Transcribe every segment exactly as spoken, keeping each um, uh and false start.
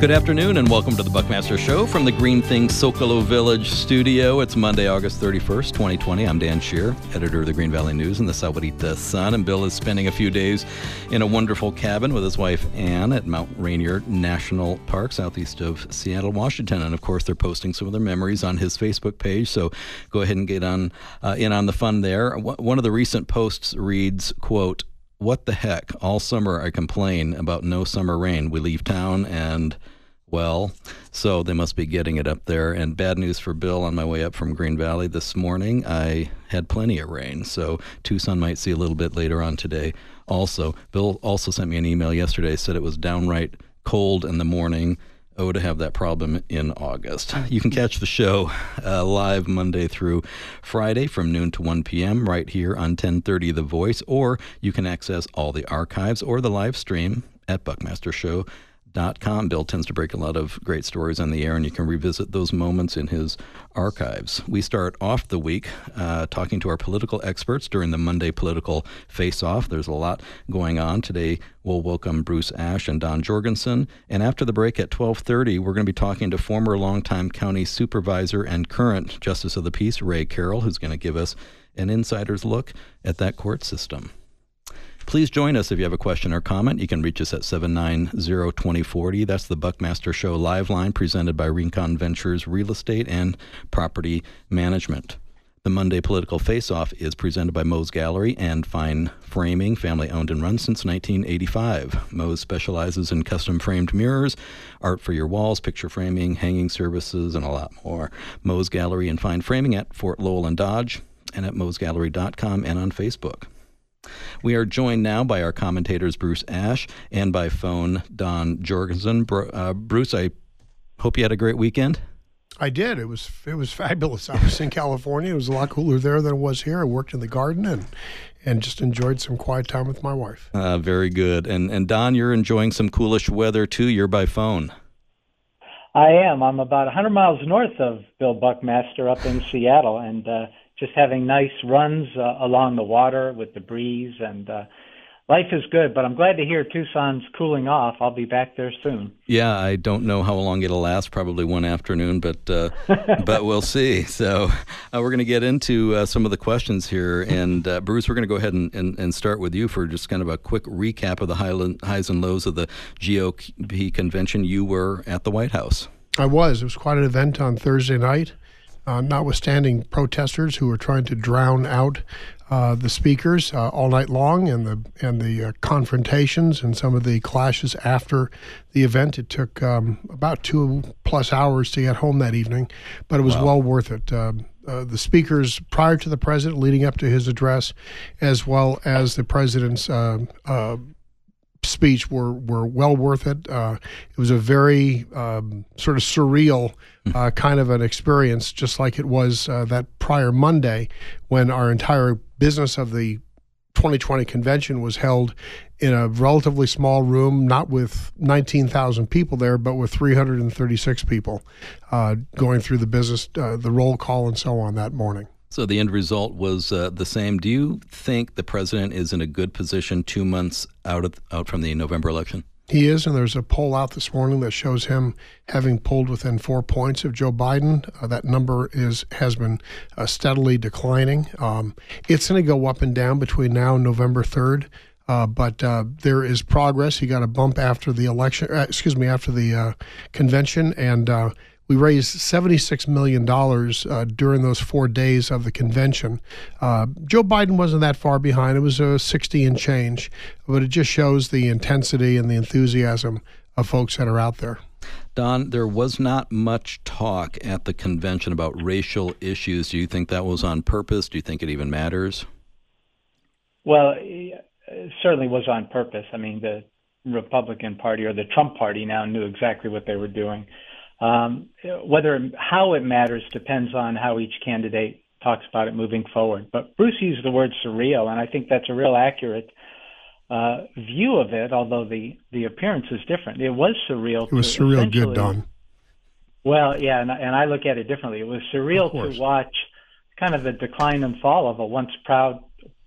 Good afternoon and welcome to the Buckmaster Show from the Green Thing Socolo Village studio. It's Monday, August thirty-first, twenty twenty. I'm Dan Shear, editor of the Green Valley News and the Sahuarita Sun, and Bill is spending a few days in a wonderful cabin with his wife Ann at Mount Rainier National Park, southeast of Seattle, Washington. And of course, they're posting some of their memories on his Facebook page, so go ahead and get on uh, in on the fun there. One of the recent posts reads, quote, "What the heck? All summer I complain about no summer rain. We leave town and, well, so they must be getting it up there." And bad news for Bill on my way up from Green Valley this morning. I had plenty of rain, so Tucson might see a little bit later on today also. Bill also sent me an email yesterday, said it was downright cold in the morning. Oh, to have that problem in August. You can catch the show uh, live Monday through Friday from noon to one p.m. right here on ten thirty The Voice, or you can access all the archives or the live stream at buckmaster show dot com. Bill tends to break a lot of great stories on the air, and you can revisit those moments in his archives. We start off the week uh, talking to our political experts during the Monday Political Face-Off. There's a lot going on. Today, we'll welcome Bruce Ash and Don Jorgensen. And after the break at twelve thirty, we're going to be talking to former longtime county supervisor and current Justice of the Peace, Ray Carroll, who's going to give us an insider's look at that court system. Please join us if you have a question or comment. You can reach us at seven nine zero, two zero four zero. That's the Buckmaster Show live line presented by Rincon Ventures Real Estate and Property Management. The Monday Political Face-Off is presented by Moe's Gallery and Fine Framing, family owned and run since nineteen eighty-five. Moe's specializes in custom framed mirrors, art for your walls, picture framing, hanging services, and a lot more. Moe's Gallery and Fine Framing at Fort Lowell and Dodge, and at moes gallery dot com and on Facebook. We are joined now by our commentators Bruce Ash and by phone Don Jorgensen. Uh, Bruce, I hope you had a great weekend. I did. It was it was fabulous. I was in California. It was a lot cooler there than it was here. I worked in the garden and and just enjoyed some quiet time with my wife. Uh, very good. And and Don, you're enjoying some coolish weather too. You're by phone. I am. I'm about one hundred miles north of Bill Buckmaster up in Seattle, and uh, just having nice runs uh, along the water with the breeze, and uh, life is good. But I'm glad to hear Tucson's cooling off. I'll be back there soon. Yeah, I don't know how long it'll last, probably one afternoon, but uh, but we'll see. So uh, we're going to get into uh, some of the questions here. And uh, Bruce, we're going to go ahead and, and, and start with you for just kind of a quick recap of the highs and lows of the G O P convention. You were at the White House. I was. It was quite an event on Thursday night. Uh, notwithstanding protesters who were trying to drown out uh, the speakers uh, all night long, and the and the uh, confrontations and some of the clashes after the event. It took um, about two plus hours to get home that evening, but it was wow. well worth it. Uh, uh, the speakers prior to the president, leading up to his address, as well as the president's uh, uh, speech were were well worth it. Uh, it was a very um, sort of surreal uh, kind of an experience, just like it was uh, that prior Monday when our entire business of the twenty twenty convention was held in a relatively small room, not with nineteen thousand people there, but with three hundred thirty-six people uh, going through the business, uh, the roll call and so on that morning. So the end result was uh, the same. Do you think the president is in a good position two months out of out from the November election? He is, and there's a poll out this morning that shows him having pulled within four points of Joe Biden. Uh, that number is has been uh, steadily declining. Um, it's going to go up and down between now and November third, uh, but uh, there is progress. He got a bump after the election, uh, excuse me, after the uh, convention, and uh, we raised seventy-six million dollars uh, during those four days of the convention. Uh, Joe Biden wasn't that far behind. It was a sixty and change, but it just shows the intensity and the enthusiasm of folks that are out there. Don, there was not much talk at the convention about racial issues. Do you think that was on purpose? Do you think it even matters? Well, it certainly was on purpose. I mean, the Republican Party, or the Trump Party now, knew exactly what they were doing. Um, whether how it matters depends on how each candidate talks about it moving forward. But Bruce used the word surreal, and I think that's a real accurate uh, view of it, although the, the appearance is different. It was surreal. It was surreal good, Don. Well, yeah, and, and I look at it differently. It was surreal to watch kind of the decline and fall of a once proud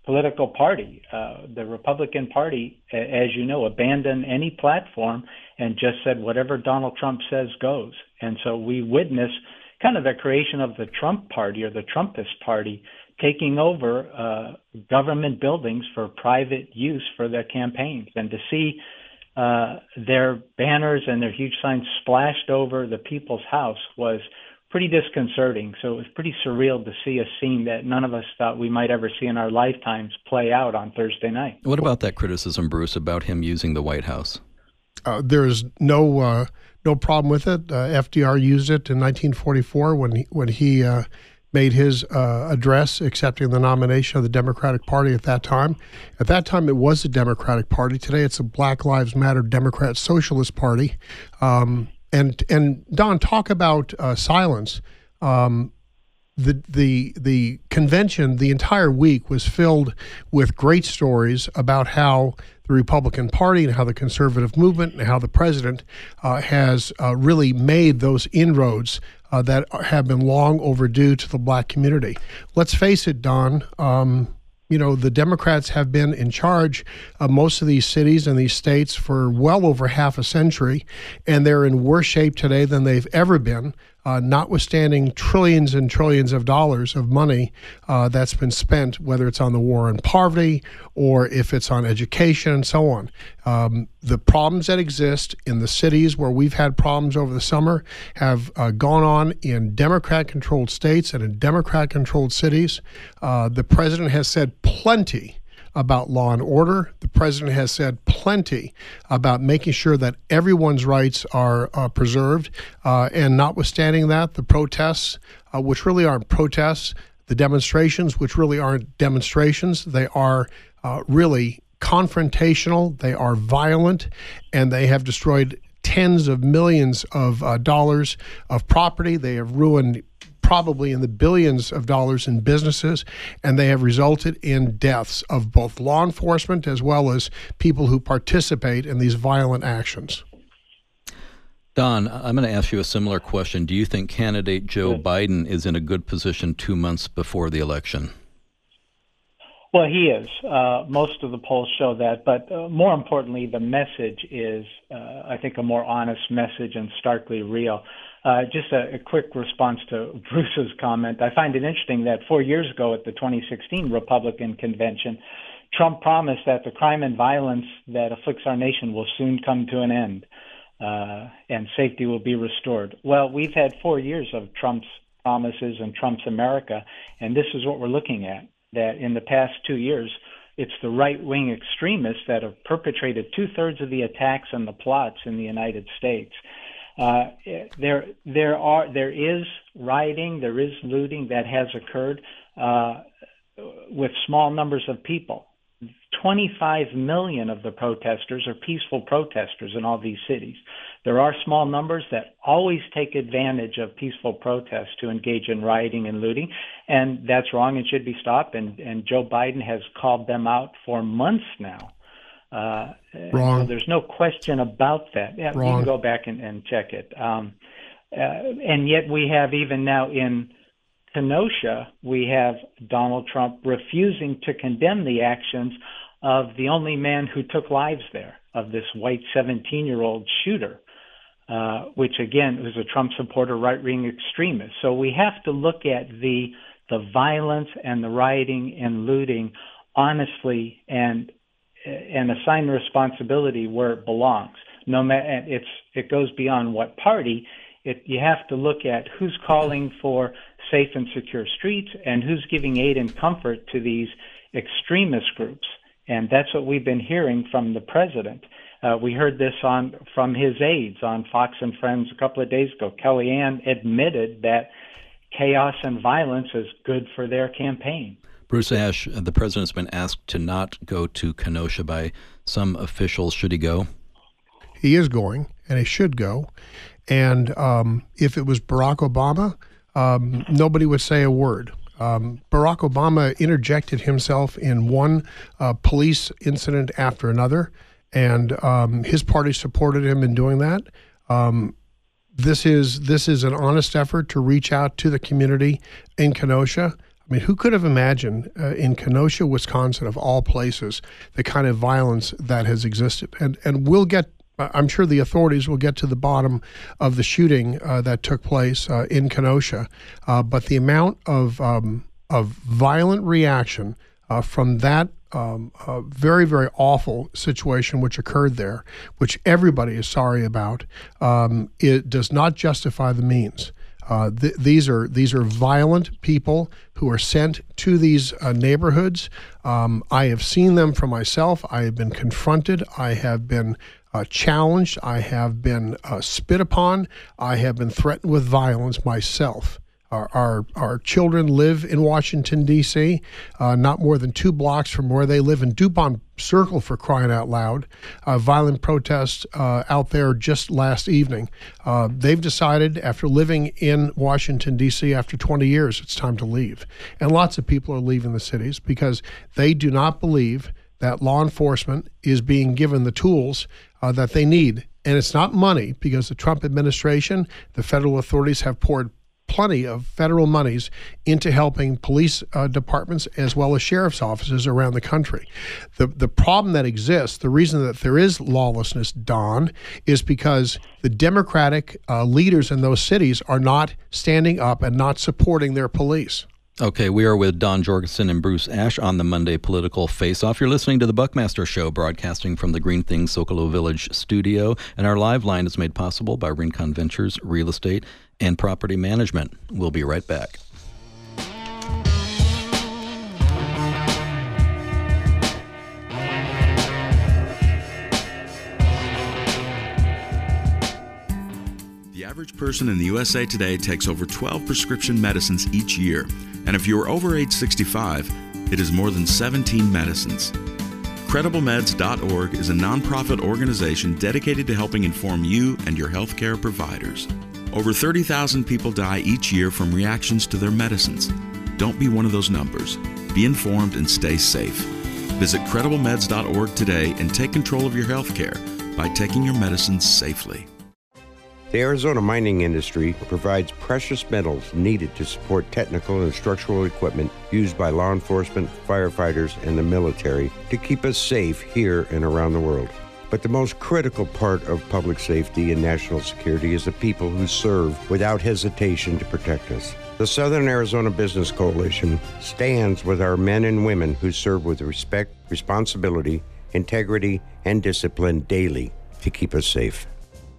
political party. Uh, the Republican Party, as you know, abandoned any platform and just said whatever Donald Trump says goes. And so we witness kind of the creation of the Trump Party or the Trumpist Party taking over uh, government buildings for private use for their campaigns. And to see uh, their banners and their huge signs splashed over the People's House was pretty disconcerting. So it was pretty surreal to see a scene that none of us thought we might ever see in our lifetimes play out on Thursday night. What about that criticism, Bruce, about him using the White House? Uh, there's no uh, no problem with it. Uh, F D R used it in nineteen forty-four when he, when he uh, made his uh, address accepting the nomination of the Democratic Party at that time. At that time, it was the Democratic Party. Today, it's a Black Lives Matter Democrat Socialist Party. Um, and and Don, talk about uh, silence. Um, the the the convention, the entire week was filled with great stories about how the Republican Party and how the conservative movement and how the president uh, has uh, really made those inroads uh, that have been long overdue to the black community. Let's face it, Don, um, you know, the Democrats have been in charge of most of these cities and these states for well over half a century, and they're in worse shape today than they've ever been. Uh, notwithstanding trillions and trillions of dollars of money uh, that's been spent, whether it's on the war on poverty or if it's on education and so on. Um, the problems that exist in the cities where we've had problems over the summer have uh, gone on in Democrat-controlled states and in Democrat-controlled cities. Uh, the president has said plenty about law and order. The president has said plenty about making sure that everyone's rights are uh, preserved. Uh, and notwithstanding that, the protests, uh, which really aren't protests, the demonstrations, which really aren't demonstrations, they are uh, really confrontational, they are violent, and they have destroyed tens of millions of uh, dollars of property. They have ruined probably in the billions of dollars in businesses, and they have resulted in deaths of both law enforcement as well as people who participate in these violent actions. Don, I'm going to ask you a similar question. Do you think candidate Joe Biden is in a good position two months before the election? Well, he is. Uh, most of the polls show that. But uh, more importantly, the message is, uh, I think, a more honest message and starkly real. Uh, just a, a quick response to Bruce's comment. I find it interesting that four years ago at the twenty sixteen Republican convention, Trump promised that the crime and violence that afflicts our nation will soon come to an end uh, and safety will be restored. Well, we've had four years of Trump's promises and Trump's America, and this is what we're looking at, that in the past two years, it's the right-wing extremists that have perpetrated two-thirds of the attacks and the plots in the United States. Uh, there, there are, there is rioting, there is looting that has occurred uh, with small numbers of people. twenty-five million of the protesters are peaceful protesters in all these cities. There are small numbers that always take advantage of peaceful protests to engage in rioting and looting, and that's wrong and should be stopped. And, and Joe Biden has called them out for months now. Uh, Wrong. So there's no question about that. Yeah, Wrong. You can go back and, and check it. Um, uh, and yet we have even now in Kenosha, we have Donald Trump refusing to condemn the actions of the only man who took lives there, of this white seventeen-year-old shooter, uh, which again was a Trump supporter, right-wing extremist. So we have to look at the the violence and the rioting and looting honestly and and assign responsibility where it belongs. No matter, it's it goes beyond what party. It, you have to look at who's calling for safe and secure streets and who's giving aid and comfort to these extremist groups. And that's what we've been hearing from the president. Uh, we heard this on from his aides on Fox and Friends a couple of days ago. Kellyanne admitted that chaos and violence is good for their campaign. Bruce Ash, the president's been asked to not go to Kenosha by some officials. Should he go? He is going, and he should go. And um, if it was Barack Obama, um, nobody would say a word. Um, Barack Obama interjected himself in one uh, police incident after another, and um, his party supported him in doing that. Um, this is this is an honest effort to reach out to the community in Kenosha. I mean, who could have imagined uh, in Kenosha, Wisconsin, of all places, the kind of violence that has existed? And and we'll get, I'm sure the authorities will get to the bottom of the shooting uh, that took place uh, in Kenosha. Uh, but the amount of um, of violent reaction uh, from that um, uh, very, very awful situation which occurred there, which everybody is sorry about, um, it does not justify the means. Uh, th- these are these are violent people who are sent to these uh, neighborhoods. Um, I have seen them for myself. I have been confronted. I have been uh, challenged. I have been uh, spit upon. I have been threatened with violence myself. Our, our our children live in Washington, D C, uh, not more than two blocks from where they live in DuPont Circle, for crying out loud. Uh, violent protests uh, out there just last evening. Uh, they've decided, after living in Washington, D C after twenty years, it's time to leave. And lots of people are leaving the cities because they do not believe that law enforcement is being given the tools uh, that they need. And it's not money, because the Trump administration, the federal authorities have poured plenty of federal monies into helping police uh, departments as well as sheriff's offices around the country. The the problem that exists, the reason that there is lawlessness, Don, is because the Democratic uh, leaders in those cities are not standing up and not supporting their police. Okay, we are with Don Jorgensen and Bruce Ash on the Monday Political Face-Off. You're listening to the Buckmaster Show, broadcasting from the Green Things Socolow Village studio. And our live line is made possible by Rincon Ventures Real Estate and Property Management. We'll be right back. The average person in the U S A today takes over twelve prescription medicines each year. And if you are over age sixty-five, it is more than seventeen medicines. Credible Meds dot org is a nonprofit organization dedicated to helping inform you and your healthcare providers. Over thirty thousand people die each year from reactions to their medicines. Don't be one of those numbers. Be informed and stay safe. Visit Credible Meds dot org today and take control of your healthcare by taking your medicines safely. The Arizona mining industry provides precious metals needed to support technical and structural equipment used by law enforcement, firefighters, and the military to keep us safe here and around the world. But the most critical part of public safety and national security is the people who serve without hesitation to protect us. The Southern Arizona Business Coalition stands with our men and women who serve with respect, responsibility, integrity, and discipline daily to keep us safe.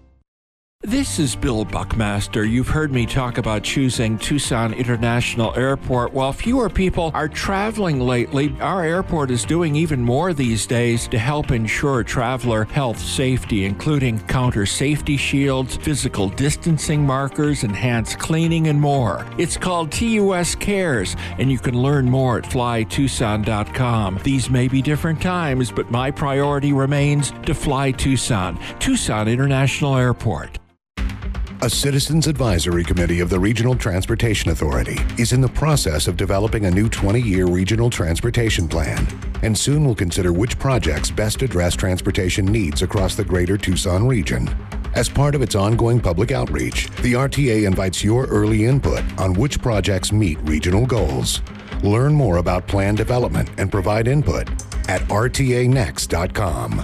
This is Bill Buckmaster. You've heard me talk about choosing Tucson International Airport. While fewer people are traveling lately, our airport is doing even more these days to help ensure traveler health safety, including counter safety shields, physical distancing markers, enhanced cleaning, and more. It's called T U S Cares, and you can learn more at fly tucson dot com. These may be different times, but my priority remains to fly Tucson. Tucson International Airport. A Citizens Advisory Committee of the Regional Transportation Authority is in the process of developing a new twenty-year regional transportation plan, and soon will consider which projects best address transportation needs across the greater Tucson region. As part of its ongoing public outreach, the R T A invites your early input on which projects meet regional goals. Learn more about plan development and provide input at R T A next dot com.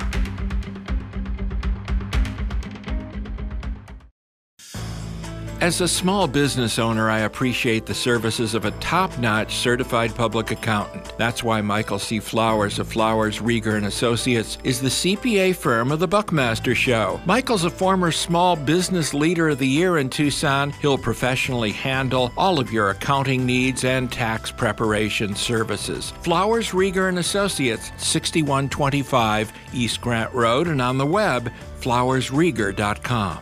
As a small business owner, I appreciate the services of a top-notch certified public accountant. That's why Michael C. Flowers of Flowers, Rieger and Associates is the C P A firm of the Buckmaster Show. Michael's a former Small Business Leader of the Year in Tucson. He'll professionally handle all of your accounting needs and tax preparation services. Flowers, Rieger and Associates, sixty-one twenty-five East Grant Road, and on the web, flowers rieger dot com.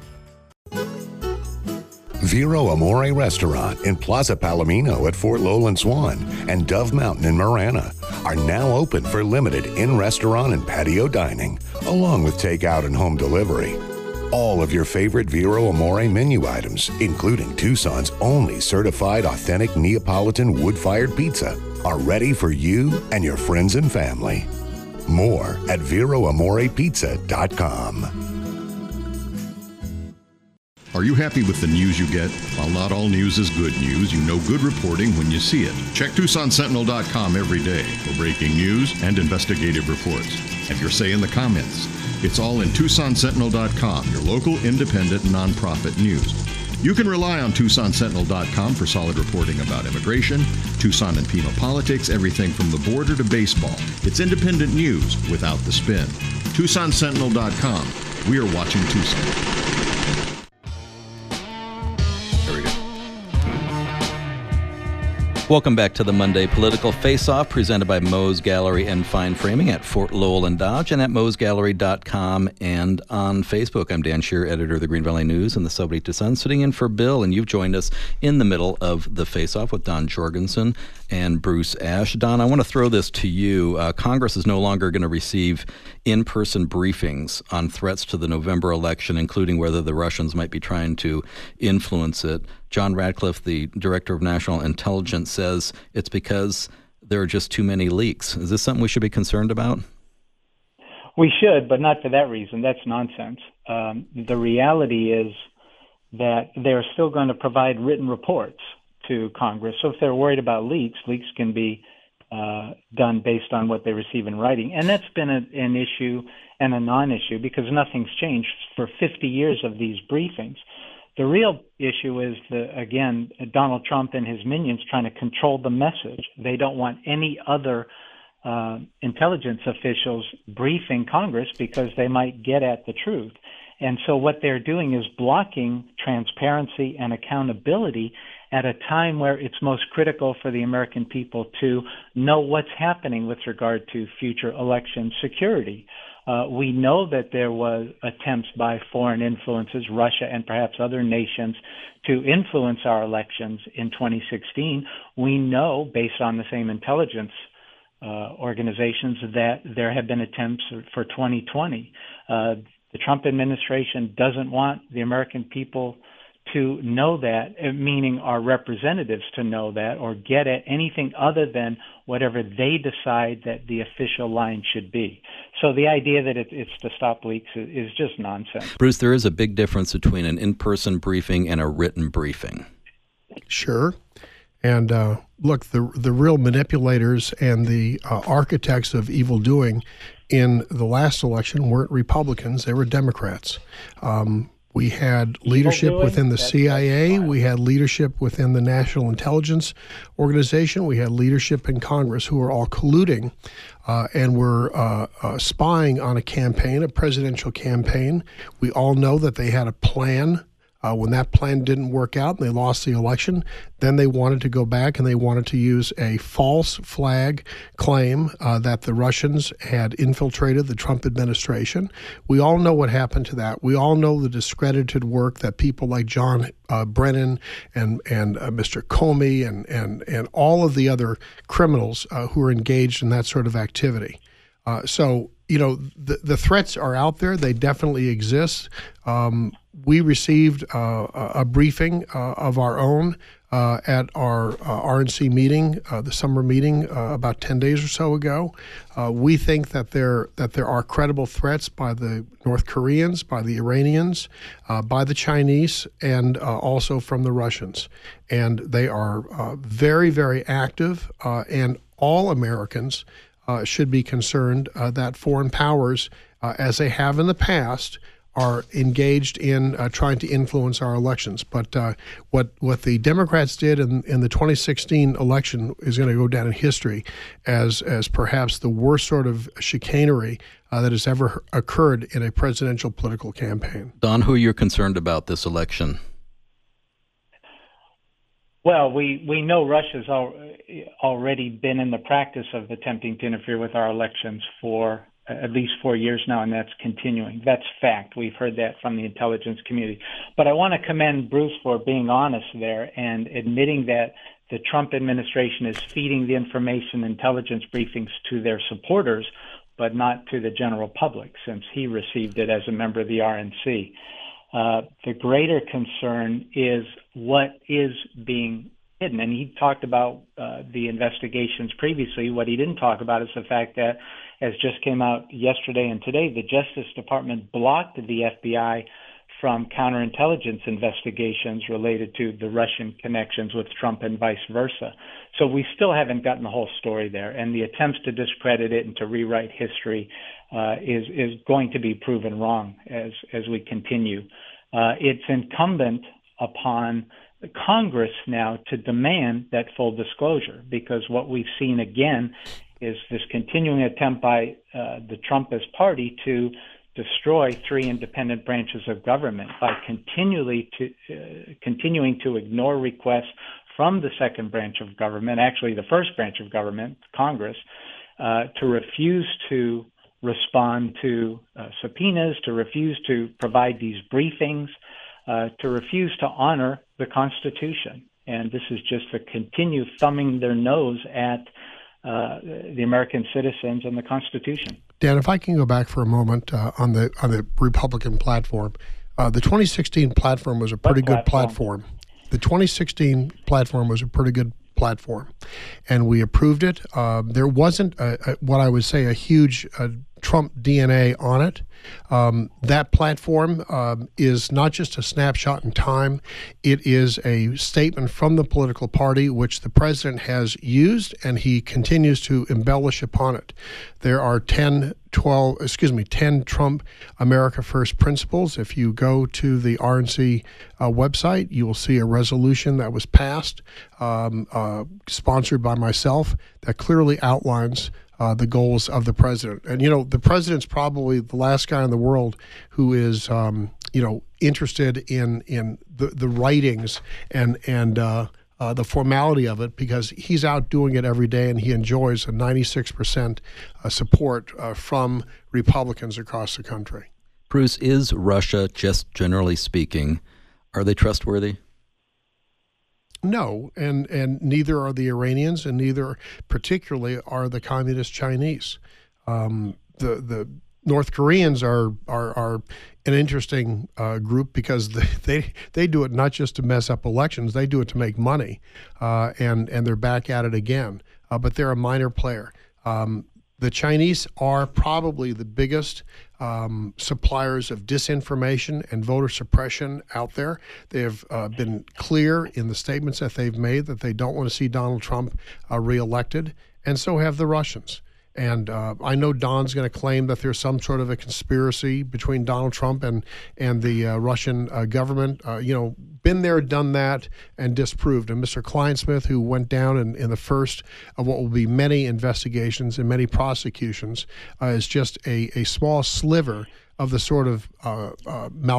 Vero Amore Restaurant in Plaza Palomino at Fort Lowland Swan and Dove Mountain in Marana are now open for limited in-restaurant and patio dining, along with takeout and home delivery. All of your favorite Vero Amore menu items, including Tucson's only certified authentic Neapolitan wood-fired pizza, are ready for you and your friends and family. More at vero amore pizza dot com. Are you happy with the news you get? While not all news is good news, you know good reporting when you see it. Check Tucson Sentinel dot com every day for breaking news and investigative reports. Have your say in the comments. It's all in Tucson Sentinel dot com, your local independent nonprofit news. You can rely on Tucson Sentinel dot com for solid reporting about immigration, Tucson and Pima politics, everything from the border to baseball. It's independent news without the spin. Tucson Sentinel dot com. We are watching Tucson. Welcome back to the Monday Political Face-Off, presented by Moe's Gallery and Fine Framing at Fort Lowell and Dodge, and at moes gallery dot com and on Facebook. I'm Dan Shear, editor of the Green Valley News and the Sahuarita Sun, sitting in for Bill, and you've joined us in the middle of the Face-Off with Don Jorgensen and Bruce Ash. Don, I want to throw this to you. Uh, Congress is no longer going to receive in-person briefings on threats to the November election, including whether the Russians might be trying to influence it. John Ratcliffe, the Director of National Intelligence, says it's because there are just too many leaks. Is this something we should be concerned about? We should, but not for that reason. That's nonsense. Um, the reality is that they're still going to provide written reports to Congress. So if they're worried about leaks, leaks can be uh, done based on what they receive in writing. And that's been a, an issue and a non-issue because nothing's changed for fifty years of these briefings. The real issue is, the, again, Donald Trump and his minions trying to control the message. They don't want any other uh, intelligence officials briefing Congress because they might get at the truth. And so what they're doing is blocking transparency and accountability at a time where it's most critical for the American people to know what's happening with regard to future election security. Uh, we know that there was attempts by foreign influences, Russia and perhaps other nations, to influence our elections in twenty sixteen. We know, based on the same intelligence uh, organizations, that there have been attempts for twenty twenty. Uh, the Trump administration doesn't want the American people to know that, meaning our representatives to know that or get at anything other than whatever they decide that the official line should be. So the idea that it, it's to stop leaks is just nonsense. Bruce, there is a big difference between an in-person briefing and a written briefing. Sure. And uh, look, the the real manipulators and the uh, architects of evil doing in the last election weren't Republicans, they were Democrats. Um, We had leadership within the C I A. We had leadership within the National Intelligence Organization. We had leadership in Congress who were all colluding uh, and were uh, uh, spying on a campaign, a presidential campaign. We all know that they had a plan. Uh, when that plan didn't work out and they lost the election, then they wanted to go back and they wanted to use a false flag claim uh, that the Russians had infiltrated the Trump administration. We all know what happened to that. We all know the discredited work that people like John uh, Brennan and and uh, Mister Comey and and and all of the other criminals uh, who are engaged in that sort of activity. Uh, so, you know, the, the threats are out there. They definitely exist. Um, we received uh, a briefing uh, of our own uh, at our uh, R N C meeting, uh, the summer meeting, uh, about ten days or so ago. Uh, we think that there that there are credible threats by the North Koreans, by the Iranians, uh, by the Chinese, and uh, also from the Russians. And they are uh, very, very active, uh, and all Americans Uh, should be concerned uh, that foreign powers, uh, as they have in the past, are engaged in uh, trying to influence our elections. But uh, what what the Democrats did in, in the twenty sixteen election is going to go down in history as as perhaps the worst sort of chicanery uh, that has ever occurred in a presidential political campaign. Don, who you're concerned about this election? Well, we, we know Russia's al- already been in the practice of attempting to interfere with our elections for at least four years now, and that's continuing. That's fact. We've heard that from the intelligence community. But I want to commend Bruce for being honest there and admitting that the Trump administration is feeding the information intelligence briefings to their supporters, but not to the general public, since he received it as a member of the R N C. Uh, the greater concern is what is being hidden. And he talked about uh, the investigations previously. What he didn't talk about is the fact that, as just came out yesterday and today, the Justice Department blocked the F B I from counterintelligence investigations related to the Russian connections with Trump and vice versa. So we still haven't gotten the whole story there, and the attempts to discredit it and to rewrite history uh, is is going to be proven wrong as as we continue. Uh, it's incumbent upon Congress now to demand that full disclosure, because what we've seen again is this continuing attempt by uh, the Trumpist party to destroy three independent branches of government by continually to uh, continuing to ignore requests from the second branch of government, actually the first branch of government, Congress, uh, to refuse to respond to uh, subpoenas, to refuse to provide these briefings, uh, to refuse to honor the Constitution. And this is just to continue thumbing their nose at uh, the American citizens and the Constitution. Dan, if I can go back for a moment uh, on the on the Republican platform, uh, the twenty sixteen platform was a pretty What good platform? platform. The twenty sixteen platform was a pretty good platform, and we approved it. Uh, there wasn't a, a, what I would say a huge uh, Trump D N A on it. Um, that platform um, is not just a snapshot in time. It is a statement from the political party which the president has used, and he continues to embellish upon it. There are ten, twelve, excuse me, ten Trump America First principles. If you go to the R N C uh, website, you will see a resolution that was passed, um, uh, sponsored by myself, that clearly outlines Uh, the goals of the president. And, you know, the president's probably the last guy in the world who is, um, you know, interested in in the, the writings and, and uh, uh, the formality of it, because he's out doing it every day, and he enjoys a ninety-six percent uh, support uh, from Republicans across the country. Bruce, is Russia, just generally speaking, are they trustworthy? No, and, and neither are the Iranians, and neither particularly are the Communist Chinese. Um, the the North Koreans are are, are an interesting uh, group, because they, they they do it not just to mess up elections, they do it to make money, uh, and and they're back at it again. Uh, but they're a minor player. Um, The Chinese are probably the biggest um, suppliers of disinformation and voter suppression out there. They have uh, been clear in the statements that they've made that they don't want to see Donald Trump uh, reelected, and so have the Russians. And uh, I know Don's going to claim that there's some sort of a conspiracy between Donald Trump and and the uh, Russian uh, government. Uh, you know, been there, done that, and disproved. And Mister Kleinsmith, who went down in, in the first of what will be many investigations and many prosecutions, uh, is just a, a small sliver of the sort of uh, uh, mal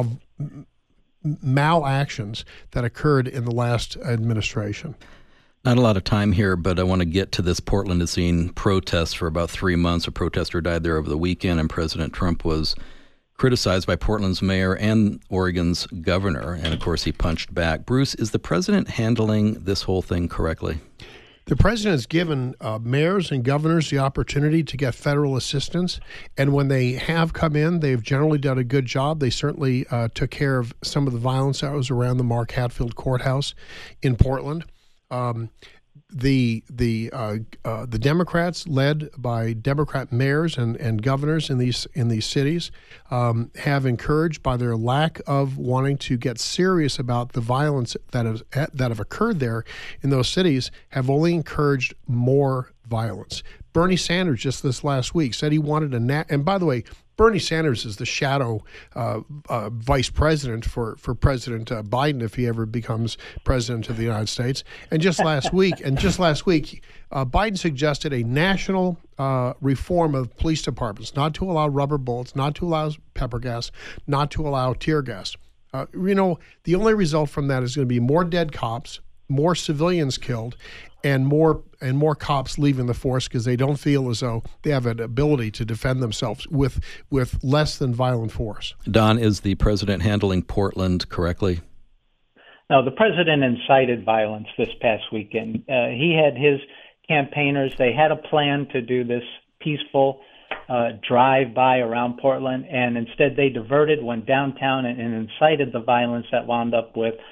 malactions that occurred in the last administration. Not a lot of time here, but I want to get to this. Portland has seen protests for about three months. A protester died there over the weekend, and President Trump was criticized by Portland's mayor and Oregon's governor, and of course he punched back. Bruce, is the president handling this whole thing correctly? The president has given uh, mayors and governors the opportunity to get federal assistance, and when they have come in, they've generally done a good job. They certainly uh, took care of some of the violence that was around the Mark Hatfield Courthouse in Portland. Um, the the uh, uh, the Democrats, led by Democrat mayors and, and governors in these in these cities, um, have encouraged, by their lack of wanting to get serious about the violence that has that have occurred there in those cities, have only encouraged more violence. Bernie Sanders just this last week said he wanted a na- and by the way, Bernie Sanders is the shadow uh, uh, vice president for, for President uh, Biden if he ever becomes president of the United States. And just last week, and just last week, uh, Biden suggested a national uh, reform of police departments, not to allow rubber bullets, not to allow pepper gas, not to allow tear gas. Uh, you know, the only result from that is going to be more dead cops, more civilians killed, and more and more cops leaving the force because they don't feel as though they have an ability to defend themselves with with less than violent force. Don, is the president handling Portland correctly? No, the president incited violence this past weekend. Uh, he had his campaigners. They had a plan to do this peaceful uh, drive-by around Portland, and instead they diverted, went downtown, and, and incited the violence that wound up with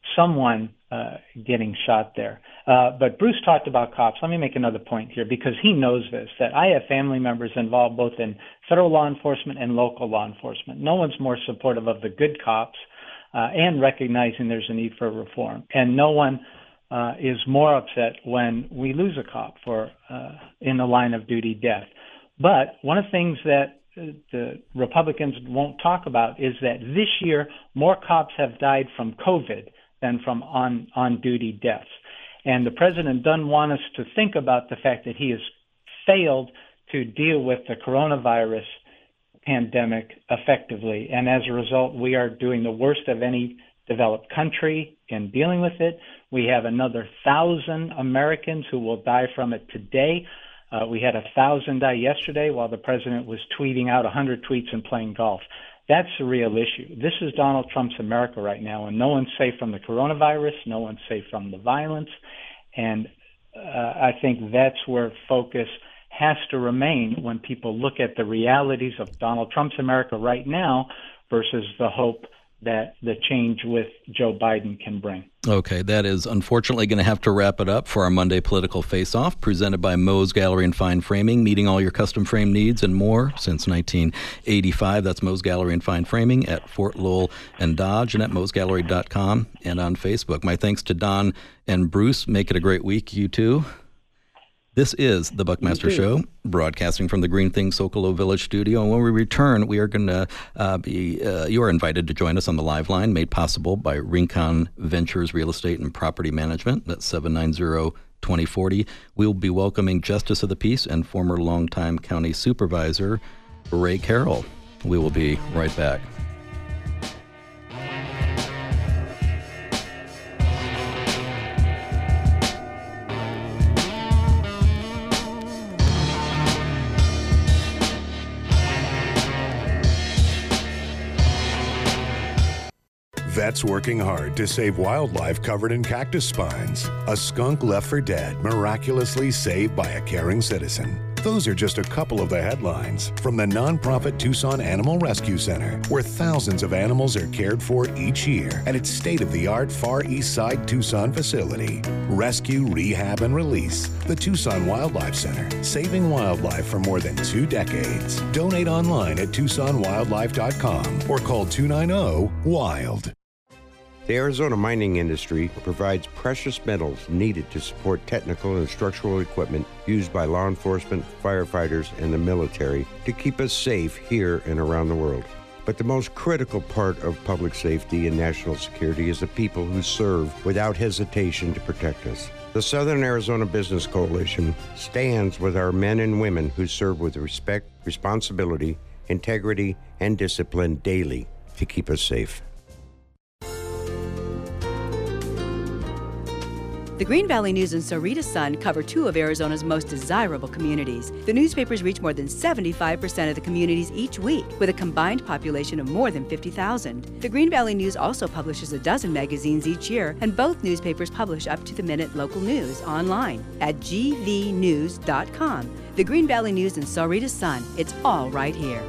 someone uh, getting shot there. Uh, but Bruce talked about cops. Let me make another point here, because he knows this, that I have family members involved both in federal law enforcement and local law enforcement. No one's more supportive of the good cops uh, and recognizing there's a need for reform. And no one uh, is more upset when we lose a cop for uh, in the line of duty death. But one of the things that the Republicans won't talk about is that this year more cops have died from COVID than from on, on-duty deaths. And the president doesn't want us to think about the fact that he has failed to deal with the coronavirus pandemic effectively. And as a result, we are doing the worst of any developed country in dealing with it. We have another thousand Americans who will die from it today. Uh, we had a thousand die yesterday while the president was tweeting out a hundred tweets and playing golf. That's the real issue. This is Donald Trump's America right now, and no one's safe from the coronavirus. No one's safe from the violence. And uh, I think that's where focus has to remain when people look at the realities of Donald Trump's America right now versus the hope that the change with Joe Biden can bring. Okay, that is unfortunately going to have to wrap it up for our Monday Political Face-Off, presented by Moe's Gallery and Fine Framing, meeting all your custom frame needs and more since nineteen eighty-five. That's Moe's Gallery and Fine Framing at Fort Lowell and Dodge, and at moes gallery dot com and on Facebook. My thanks to Don and Bruce. Make it a great week, you two. This is the Buckmaster Show, broadcasting from the Green Thing Socolow Village studio. And when we return, we are going to uh, be, uh, you are invited to join us on the live line, made possible by Rincon Ventures Real Estate and Property Management. That's seven nine zero, two zero four zero. We'll be welcoming Justice of the Peace and former longtime county supervisor, Ray Carroll. We will be right back. Vets working hard to save wildlife covered in cactus spines. A skunk left for dead, miraculously saved by a caring citizen. Those are just a couple of the headlines from the nonprofit Tucson Animal Rescue Center, where thousands of animals are cared for each year at its state-of-the-art Far East Side Tucson facility. Rescue, rehab, and release. The Tucson Wildlife Center, saving wildlife for more than two decades. Donate online at tucson wildlife dot com or call two nine zero, WILD. The Arizona mining industry provides precious metals needed to support technical and structural equipment used by law enforcement, firefighters, and the military to keep us safe here and around the world. But the most critical part of public safety and national security is the people who serve without hesitation to protect us. The Southern Arizona Business Coalition stands with our men and women who serve with respect, responsibility, integrity, and discipline daily to keep us safe. The Green Valley News and Sahuarita Sun cover two of Arizona's most desirable communities. The newspapers reach more than seventy-five percent of the communities each week, with a combined population of more than fifty thousand. The Green Valley News also publishes a dozen magazines each year, and both newspapers publish up-to-the-minute local news online at g v news dot com. The Green Valley News and Sahuarita Sun, it's all right here.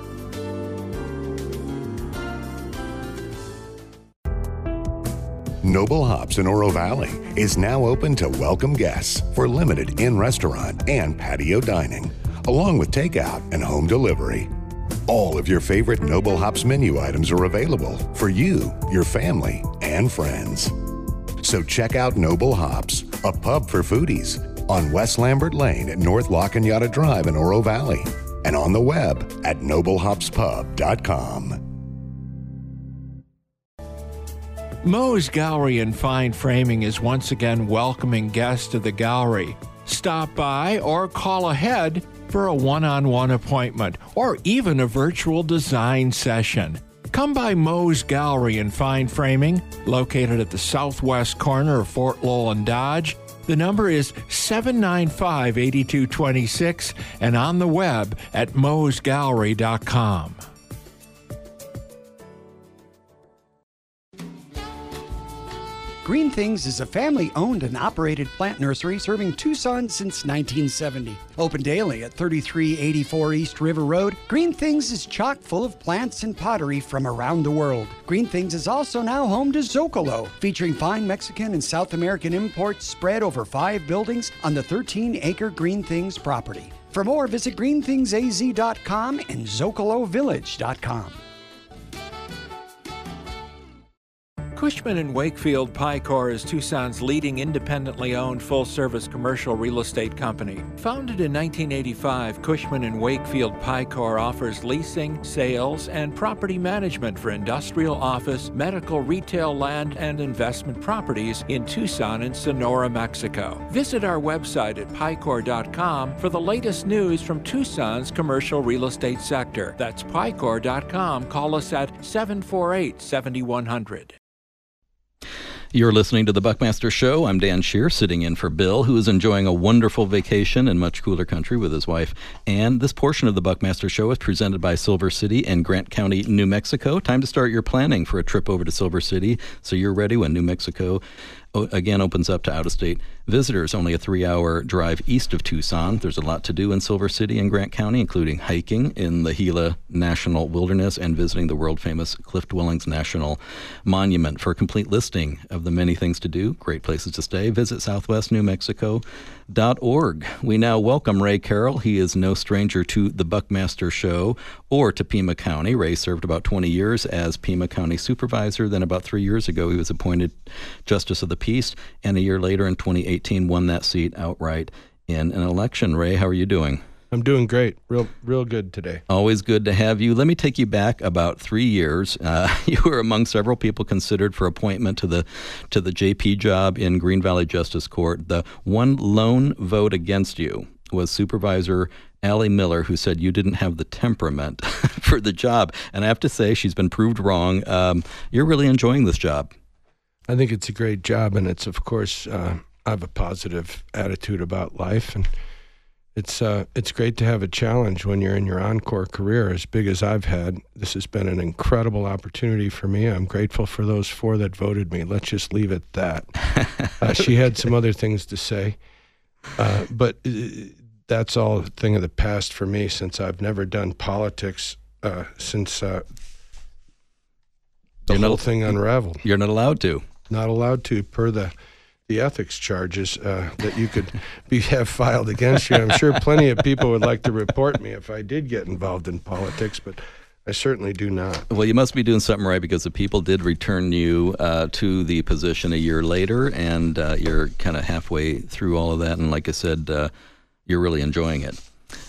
Noble Hops in Oro Valley is now open to welcome guests for limited in-restaurant and patio dining, along with takeout and home delivery. All of your favorite Noble Hops menu items are available for you, your family, and friends. So check out Noble Hops, a pub for foodies, on West Lambert Lane at North La Cañada Drive in Oro Valley, and on the web at noble hops pub dot com. Moe's Gallery and Fine Framing is once again welcoming guests to the gallery. Stop by or call ahead for a one-on-one appointment or even a virtual design session. Come by Moe's Gallery and Fine Framing, located at the southwest corner of Fort Lowell and Dodge. The number is seven nine five, eight two two six and on the web at moes gallery dot com. Green Things is a family-owned and operated plant nursery serving Tucson since nineteen seventy. Open daily at thirty-three eighty-four East River Road, Green Things is chock full of plants and pottery from around the world. Green Things is also now home to Zocalo, featuring fine Mexican and South American imports spread over five buildings on the thirteen-acre Green Things property. For more, visit green things a z dot com and zocalo village dot com. Cushman and Wakefield Picor is Tucson's leading independently owned full-service commercial real estate company. Founded in nineteen eighty-five, Cushman and Wakefield Picor offers leasing, sales, and property management for industrial, office, medical, retail, land, and investment properties in Tucson and Sonora, Mexico. Visit our website at picor dot com for the latest news from Tucson's commercial real estate sector. That's picor dot com. Call us at seven four eight, seven one zero zero. You're listening to The Buckmaster Show. I'm Dan Shear, sitting in for Bill, who is enjoying a wonderful vacation in much cooler country with his wife. And this portion of The Buckmaster Show is presented by Silver City and Grant County, New Mexico. Time to start your planning for a trip over to Silver City so you're ready when New Mexico again opens up to out-of-state visitors. Only a three-hour drive east of Tucson. There's a lot to do in Silver City and Grant County, including hiking in the Gila National Wilderness and visiting the world-famous Cliff Dwellings National Monument. For a complete listing of the many things to do, great places to stay, visit southwest new mexico dot org. We now welcome Ray Carroll. He is no stranger to the Buckmaster Show or to Pima County. Ray served about twenty years as Pima County Supervisor. Then about three years ago, he was appointed Justice of the Peace, and a year later in twenty eighteen won that seat outright in an election. Ray, how are you doing? I'm doing great. Real real good today. Always good to have you. Let me take you back about three years. Uh, you were among several people considered for appointment to the to the J P job in Green Valley Justice Court. The one lone vote against you was Supervisor Allie Miller, who said you didn't have the temperament for the job. And I have to say, she's been proved wrong. Um, you're really enjoying this job. I think it's a great job, and it's, of course, uh, I have a positive attitude about life, and it's uh, it's great to have a challenge when you're in your encore career as big as I've had. This has been an incredible opportunity for me. I'm grateful for those four that voted me. Let's just leave it at that. Uh, she had some other things to say, uh, but uh, that's all a thing of the past for me, since I've never done politics uh, since uh, the you're whole not, thing unraveled. You're not allowed to. Not allowed to, per the the ethics charges uh, that you could be have filed against you. I'm sure plenty of people would like to report me if I did get involved in politics, but I certainly do not. Well, you must be doing something right, because the people did return you uh, to the position a year later, and uh, you're kind of halfway through all of that, and like I said, uh, you're really enjoying it.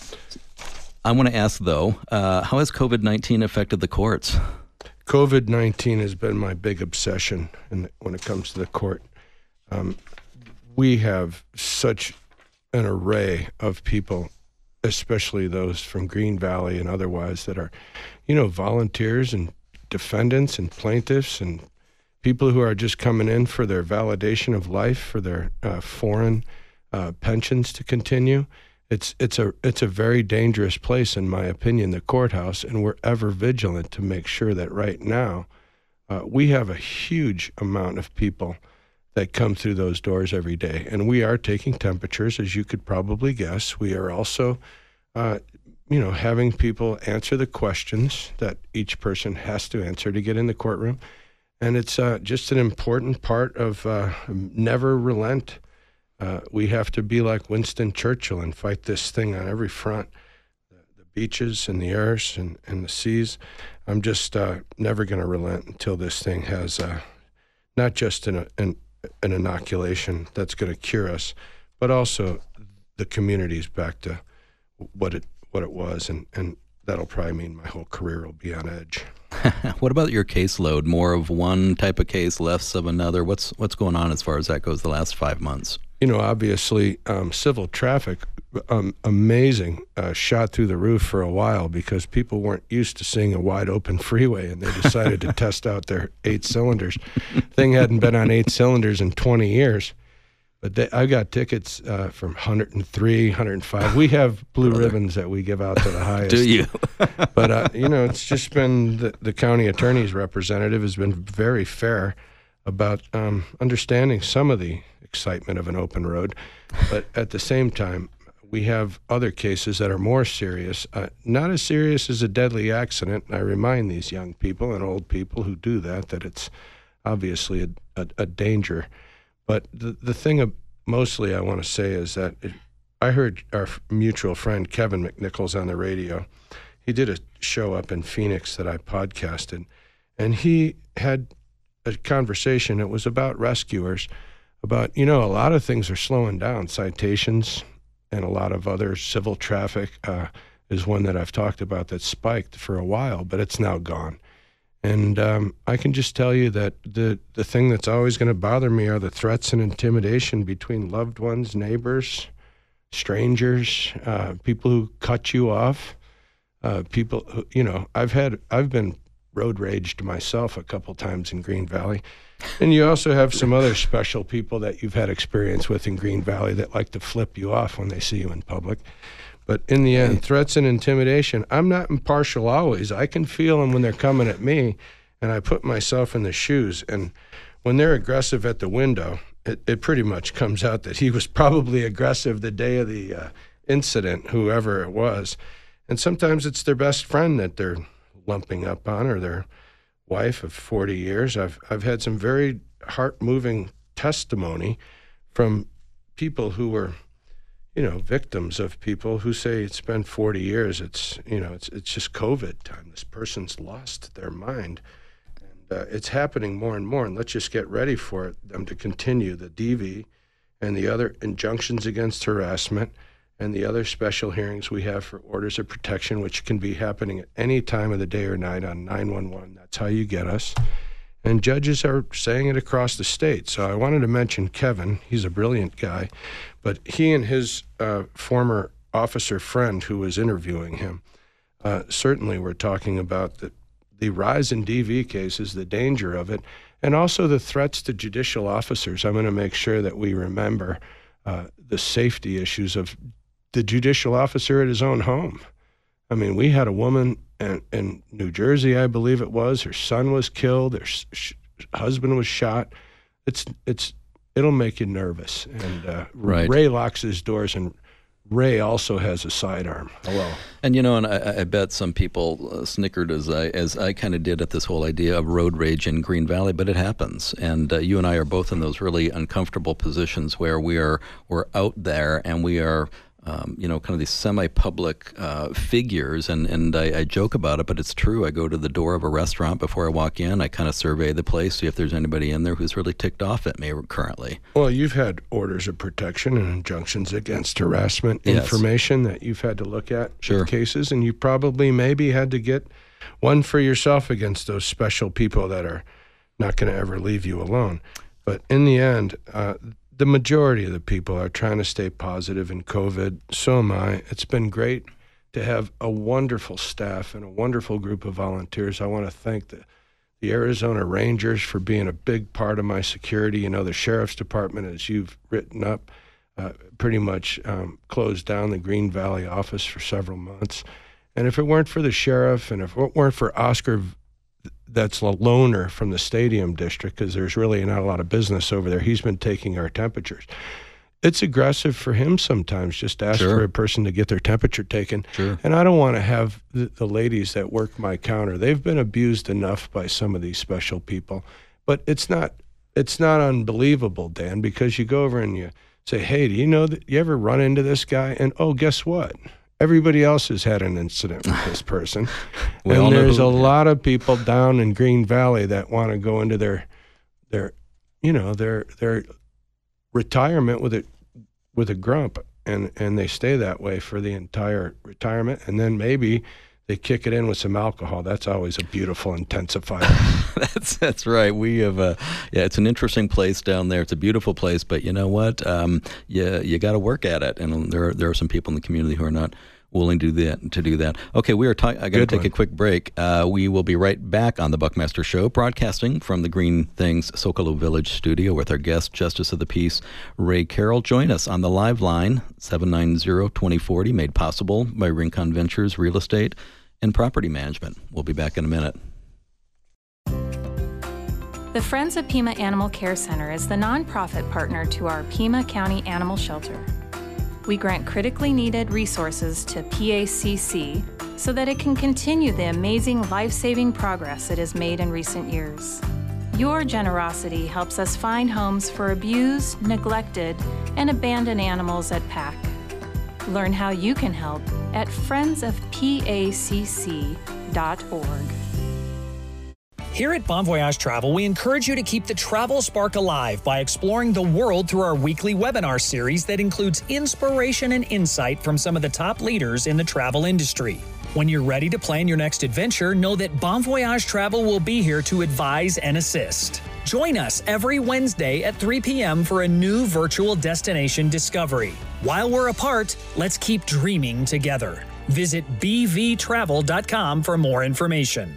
I want to ask, though, uh, how has COVID nineteen affected the courts? COVID nineteen has been my big obsession in the, when it comes to the court. Um, we have such an array of people, especially those from Green Valley and otherwise, that are, you know, volunteers and defendants and plaintiffs and people who are just coming in for their validation of life, for their uh, foreign uh, pensions to continue. It's it's a it's a very dangerous place, in my opinion, the courthouse, and we're ever vigilant to make sure that right now uh, we have a huge amount of people that come through those doors every day, and we are taking temperatures, as you could probably guess. We are also, uh, you know, having people answer the questions that each person has to answer to get in the courtroom, and it's uh, just an important part of uh, never relent. Uh, we have to be like Winston Churchill and fight this thing on every front, the, the beaches and the airs and, and the seas. I'm just uh, never going to relent until this thing has uh, not just an, an, an inoculation that's going to cure us, but also the community's back to what it what it was, and, and that'll probably mean my whole career will be on edge. What about your caseload? More of one type of case, less of another? What's what's going on as far as that goes the last five months? You know, obviously, um, civil traffic, um, amazing, uh, shot through the roof for a while because people weren't used to seeing a wide open freeway, and they decided to test out their eight cylinders. Thing hadn't been on eight cylinders in twenty years. But they, I got tickets uh, from one hundred three, one hundred five. We have blue Brother. ribbons that we give out to the highest. Do you? But, uh, you know, it's just been the, the county attorney's representative has been very fair. about um, understanding some of the excitement of an open road. But at the same time, we have other cases that are more serious, uh, not as serious as a deadly accident. I remind these young people and old people who do that that it's obviously a, a, a danger. But the, the thing of, mostly I want to say is that it, I heard our mutual friend Kevin McNichols on the radio. He did a show up in Phoenix that I podcasted, and he had a conversation. It was about rescuers, about, you know, a lot of things are slowing down. Citations and a lot of other civil traffic uh, is one that I've talked about that spiked for a while, but it's now gone. And um, I can just tell you that the, the thing that's always going to bother me are the threats and intimidation between loved ones, neighbors, strangers, uh, people who cut you off, uh, people who, you know, I've had, I've been road raged myself a couple times in Green Valley. And you also have some other special people that you've had experience with in Green Valley that like to flip you off when they see you in public. But in the end, threats and intimidation, I'm not impartial always. I can feel them when they're coming at me, and I put myself in the shoes. And when they're aggressive at the window, it, it pretty much comes out that he was probably aggressive the day of the uh, incident, whoever it was. And sometimes it's their best friend that they're lumping up on, or their wife of forty years. I've I've had some very heart-moving testimony from people who were, you know, victims of people who say it's been forty years. It's, you know, it's it's just COVID time. This person's lost their mind. And uh, it's happening more and more. And let's just get ready for it, them to continue the D V and the other injunctions against harassment and the other special hearings we have for orders of protection, which can be happening at any time of the day or night on nine one one. That's how you get us. And judges are saying it across the state. So I wanted to mention Kevin. He's a brilliant guy. But he and his uh, former officer friend who was interviewing him uh, certainly were talking about the, the rise in D V cases, the danger of it, and also the threats to judicial officers. I'm going to make sure that we remember uh, the safety issues of the judicial officer at his own home. I mean, we had a woman in, in New Jersey, I believe it was. Her son was killed. Her sh- husband was shot. It's it's it'll make you nervous. And uh, right. Ray locks his doors, and Ray also has a sidearm. Hello. And you know, and I, I bet some people uh, snickered as I as I kind of did at this whole idea of road rage in Green Valley, but it happens. And uh, you and I are both in those really uncomfortable positions where we are we're out there and we are. Um, you know, kind of these semi-public uh, figures, and, and I, I joke about it, but it's true. I go to the door of a restaurant before I walk in. I kind of survey the place, see if there's anybody in there who's really ticked off at me currently. Well, you've had orders of protection and injunctions against harassment yes. information that you've had to look at sure. in cases, and you probably maybe had to get one for yourself against those special people that are not going to ever leave you alone. But in the end, uh, the majority of the people are trying to stay positive in COVID. So am I. It's been great to have a wonderful staff and a wonderful group of volunteers. I want to thank the, the Arizona Rangers for being a big part of my security. You know, the Sheriff's Department, as you've written up, uh, pretty much um, closed down the Green Valley office for several months. And if it weren't for the sheriff, and if it weren't for Oscar, that's a loner from the Stadium District, because there's really not a lot of business over there. He's been taking our temperatures. It's aggressive for him sometimes just to ask sure. for a person to get their temperature taken. Sure. And I don't want to have the, the ladies that work my counter. They've been abused enough by some of these special people. But it's not it's not unbelievable, Dan, because you go over and you say, hey, do you know that you ever run into this guy? And, oh, guess what? Everybody else has had an incident with this person. And there's who, a yeah. lot of people down in Green Valley that want to go into their, their, you know, their their retirement with a, with a grump, and, and they stay that way for the entire retirement, and then maybe they kick it in with some alcohol. That's always a beautiful intensifier. that's that's right. We have, uh, yeah, it's an interesting place down there. It's a beautiful place, but you know what? Um, you you got to work at it, and there are, there are some people in the community who are not willing to do that. To do that. Okay, we are. Ta- I got to take one. a quick break. Uh, we will be right back on the Buckmaster Show, broadcasting from the Green Things Socolo Village studio with our guest, Justice of the Peace Ray Carroll. Join us on the live line seven nine zero, two zero four zero, made possible by Rincon Ventures Real Estate and Property Management. We'll be back in a minute. The Friends of Pima Animal Care Center is the nonprofit partner to our Pima County Animal Shelter. We grant critically needed resources to P A C C so that it can continue the amazing life-saving progress it has made in recent years. Your generosity helps us find homes for abused, neglected, and abandoned animals at P A C. Learn how you can help at friends of P A C C dot org. Here at Bon Voyage Travel, we encourage you to keep the travel spark alive by exploring the world through our weekly webinar series that includes inspiration and insight from some of the top leaders in the travel industry. When you're ready to plan your next adventure, know that Bon Voyage Travel will be here to advise and assist. Join us every Wednesday at three p.m. for a new virtual destination discovery. While we're apart, let's keep dreaming together. Visit b v travel dot com for more information.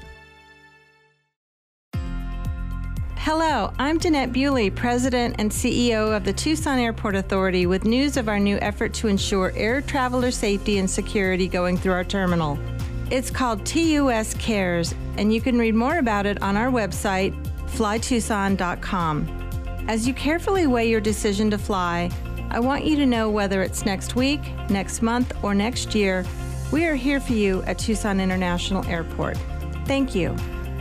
Hello, I'm Danette Bewley, President and C E O of the Tucson Airport Authority, with news of our new effort to ensure air traveler safety and security going through our terminal. It's called T U S Cares, and you can read more about it on our website, fly tucson dot com. As you carefully weigh your decision to fly, I want you to know whether it's next week, next month, or next year, we are here for you at Tucson International Airport. Thank you.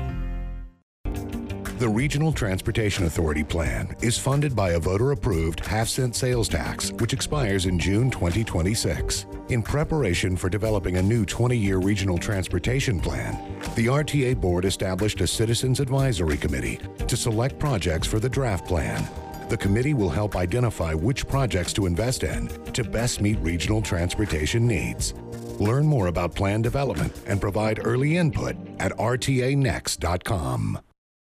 The Regional Transportation Authority plan is funded by a voter-approved half-cent sales tax, which expires in June twenty twenty-six. In preparation for developing a new twenty-year regional transportation plan, the R T A Board established a Citizens Advisory Committee to select projects for the draft plan. The committee will help identify which projects to invest in to best meet regional transportation needs. Learn more about plan development and provide early input at r t a next dot com.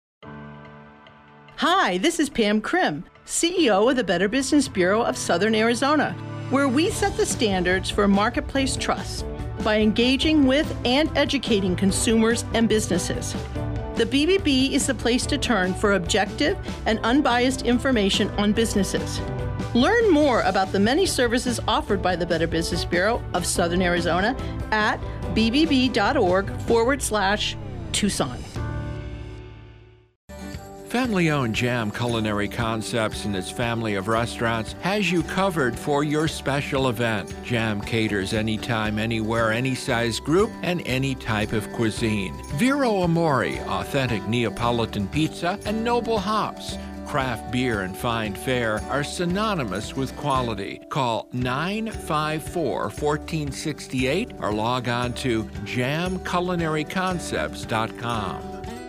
Hi, this is Pam Krim, C E O of the Better Business Bureau of Southern Arizona, where we set the standards for marketplace trust by engaging with and educating consumers and businesses. The B B B is the place to turn for objective and unbiased information on businesses. Learn more about the many services offered by the Better Business Bureau of Southern Arizona at b b b dot org forward slash Tucson. Family-owned Jam Culinary Concepts and its family of restaurants has you covered for your special event. Jam caters anytime, anywhere, any size group, and any type of cuisine. Vero Amore, authentic Neapolitan pizza, and Noble Hops, craft beer and fine fare, are synonymous with quality. Call nine five four, one four six eight or log on to jam culinary concepts dot com.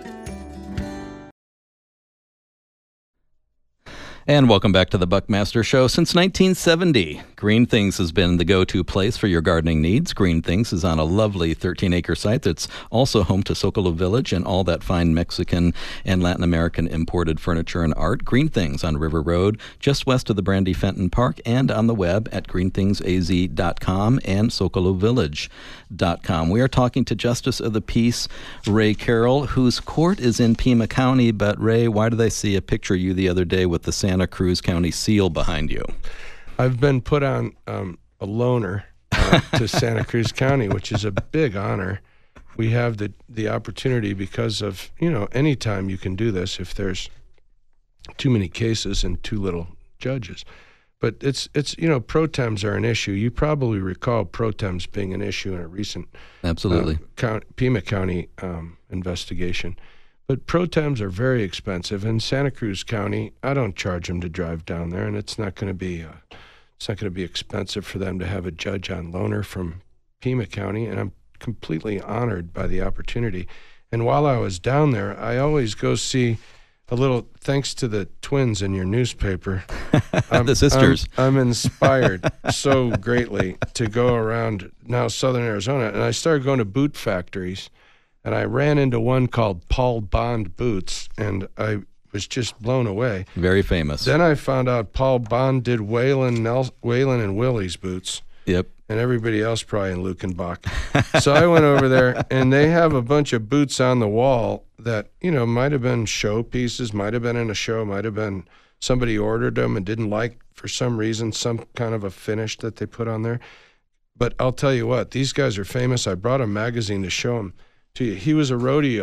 And welcome back to the Buckmaster Show. Since nineteen seventy, Green Things has been the go-to place for your gardening needs. Green Things is on a lovely thirteen-acre site that's also home to Zocalo Village and all that fine Mexican and Latin American imported furniture and art. Green Things on River Road, just west of the Brandy Fenton Park, and on the web at green things a z dot com and zocalo village dot com. We are talking to Justice of the Peace Ray Carroll, whose court is in Pima County. But Ray, why did I see a picture of you the other day with the Santa Cruz County seal behind you? I've been put on um, a loaner uh, to Santa Cruz County, which is a big honor. We have the the opportunity because of, you know, anytime you can do this if there's too many cases and too little judges. But it's, it's you know, pro tems are an issue. You probably recall pro tems being an issue in a recent Absolutely. Uh, count, Pima County um, investigation. But pro tems are very expensive. In Santa Cruz County, I don't charge them to drive down there, and it's not going to be uh, it's not going to be expensive for them to have a judge on loaner from Pima County, and I'm completely honored by the opportunity. And while I was down there, I always go see a little, thanks to the twins in your newspaper. I'm, the sisters. I'm, I'm inspired so greatly to go around now Southern Arizona, and I started going to boot factories. And I ran into one called Paul Bond Boots, and I was just blown away. Very famous. Then I found out Paul Bond did Waylon, Nel- Waylon and Willie's boots. Yep. And everybody else probably in Lukenbach. So I went over there, and they have a bunch of boots on the wall that, you know, might have been show pieces, might have been in a show, might have been somebody ordered them and didn't like, for some reason, some kind of a finish that they put on there. But I'll tell you what, these guys are famous. I brought a magazine to show them to you. He was a rodeo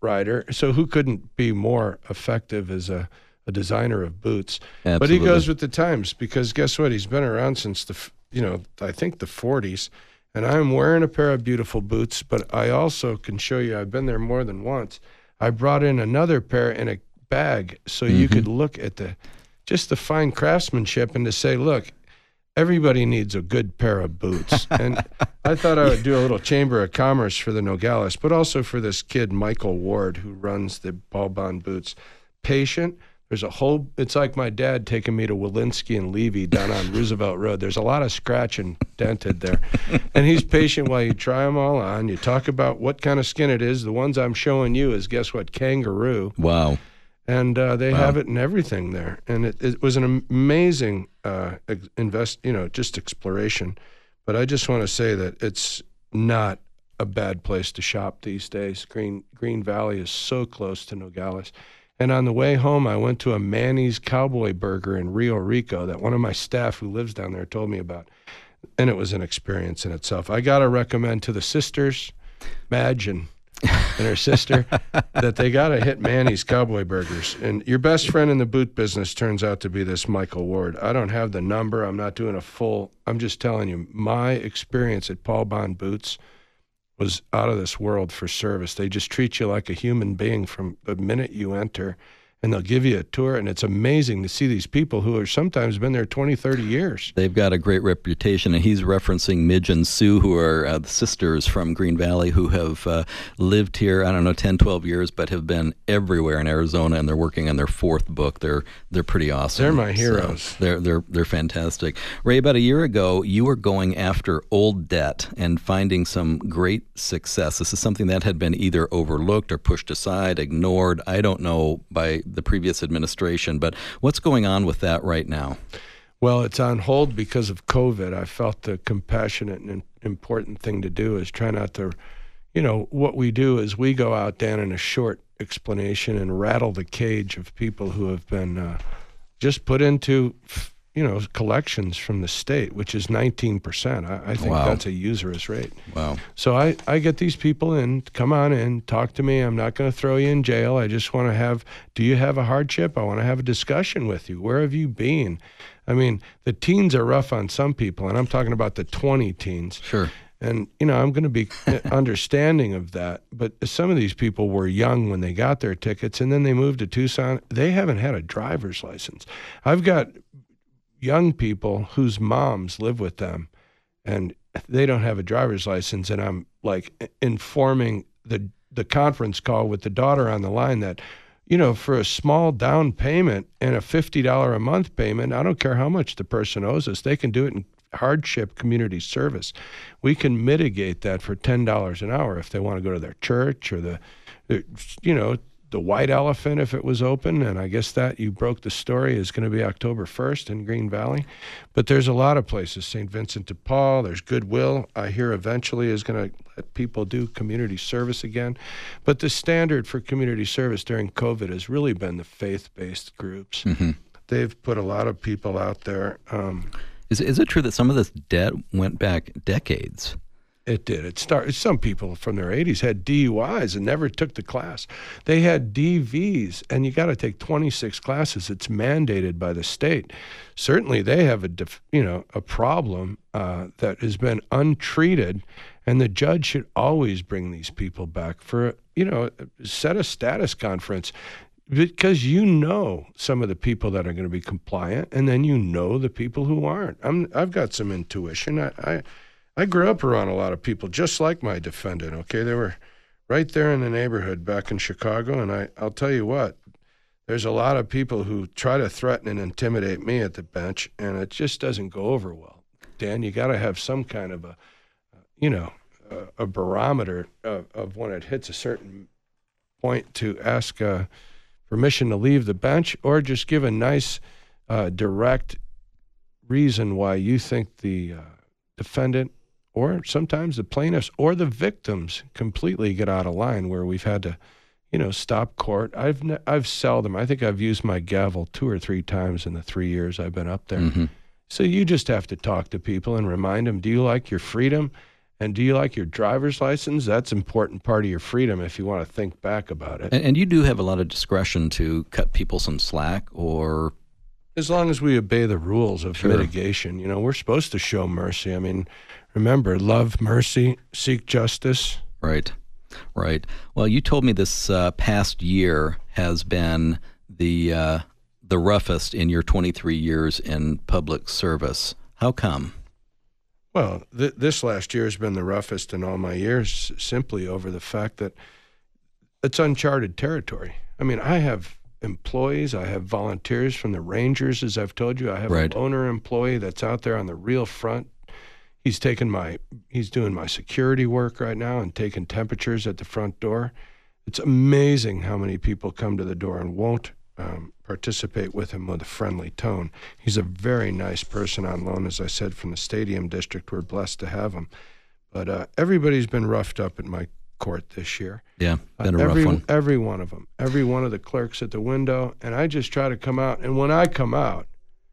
rider. So who couldn't be more effective as a, a designer of boots? Absolutely. But he goes with the times because guess what? He's been around since the, you know, I think the forties. And I'm wearing a pair of beautiful boots, but I also can show you, I've been there more than once. I brought in another pair in a bag so mm-hmm. you could look at the, just the fine craftsmanship and to say, look, everybody needs a good pair of boots. And I thought I would do a little Chamber of Commerce for the Nogales, but also for this kid, Michael Ward, who runs the Paul Bond Boots. Patient. There's a whole, it's like my dad taking me to Walensky and Levy down on Roosevelt Road. There's a lot of scratch and dented there. And he's patient while you try them all on. You talk about what kind of skin it is. The ones I'm showing you is, guess what, kangaroo. Wow. And uh, they wow. have it in everything there. And it, it was an amazing uh, invest, you know, just exploration. But I just want to say that it's not a bad place to shop these days. Green Green Valley is so close to Nogales. And on the way home, I went to a Manny's Cowboy Burger in Rio Rico that one of my staff who lives down there told me about. And it was an experience in itself. I got to recommend to the sisters, Madge and, and her sister, that they got to hit Manny's Cowboy Burgers. And your best friend in the boot business turns out to be this Michael Ward. I don't have the number. I'm not doing a full. I'm just telling you, my experience at Paul Bond Boots was out of this world for service. They just treat you like a human being from the minute you enter, and they'll give you a tour, and it's amazing to see these people who have sometimes been there twenty, thirty years. They've got a great reputation, and he's referencing Midge and Sue, who are uh, the sisters from Green Valley, who have uh, lived here, I don't know, ten, twelve years, but have been everywhere in Arizona, and they're working on their fourth book. They're they're pretty awesome. They're my heroes. So they're, they're, they're fantastic. Ray, about a year ago, you were going after old debt and finding some great success. This is something that had been either overlooked or pushed aside, ignored, I don't know, by the previous administration, but what's going on with that right now? Well, it's on hold because of COVID. I felt the compassionate and important thing to do is try not to, you know, what we do is we go out, Dan, in a short explanation and rattle the cage of people who have been uh, just put into, you know, collections from the state, which is nineteen percent. I, I think wow. that's a usurious rate. Wow. So I, I get these people in, come on in, talk to me. I'm not going to throw you in jail. I just want to have, do you have a hardship? I want to have a discussion with you. Where have you been? I mean, the teens are rough on some people, and I'm talking about the twenty teens. Sure. And, you know, I'm going to be understanding of that. But some of these people were young when they got their tickets, and then they moved to Tucson. They haven't had a driver's license. I've got young people whose moms live with them, and they don't have a driver's license, and I'm like informing the the conference call with the daughter on the line that, you know, for a small down payment and a fifty dollars a month payment, I don't care how much the person owes us, they can do it in hardship community service. We can mitigate that for ten dollars an hour if they want to go to their church or the, the you know, the White Elephant if it was open, and I guess that you broke the story is going to be October first in Green Valley. But there's a lot of places, Saint Vincent de Paul, there's Goodwill, I hear eventually is going to let people do community service again. But the standard for community service during COVID has really been the faith-based groups. Mm-hmm. They've put a lot of people out there. Um, is, is it true that some of this debt went back decades? It did. It started. Some people from their eighties had D U Is and never took the class. They had D Vs, and you got to take twenty-six classes. It's mandated by the state. Certainly, they have a def, you know a problem uh, that has been untreated, and the judge should always bring these people back for you know set a status conference. Because you know some of the people that are going to be compliant, and then you know the people who aren't. I'm. I've got some intuition. I. I I grew up around a lot of people just like my defendant, okay? They were right there in the neighborhood back in Chicago, and I, I'll tell you what, there's a lot of people who try to threaten and intimidate me at the bench, and it just doesn't go over well. Dan, you got to have some kind of a, you know, a, a barometer of, of when it hits a certain point to ask uh, permission to leave the bench or just give a nice, uh, direct reason why you think the uh, defendant or sometimes the plaintiffs or the victims completely get out of line where we've had to, you know, stop court. I've ne- I've seldom, I think I've used my gavel two or three times in the three years I've been up there. Mm-hmm. So you just have to talk to people and remind them, do you like your freedom? And do you like your driver's license? That's an important part of your freedom if you want to think back about it. And, and you do have a lot of discretion to cut people some slack, or... As long as we obey the rules of Sure. mitigation. You know, we're supposed to show mercy. I mean, remember, love, mercy, seek justice. Right, right. Well, you told me this uh, past year has been the uh, the roughest in your twenty-three years in public service. How come? Well, th- this last year has been the roughest in all my years, simply over the fact that it's uncharted territory. I mean, I have employees, I have volunteers from the Rangers, as I've told you. I have Right. a loaner employee that's out there on the real front. He's taking my, he's doing my security work right now and taking temperatures at the front door. It's amazing how many people come to the door and won't um, participate with him with a friendly tone. He's a very nice person on loan, as I said, from the Stadium District. We're blessed to have him. But uh, everybody's been roughed up at my court this year. Yeah, been a uh, every, rough one. Every one of them. Every one of the clerks at the window. And I just try to come out. And when I come out,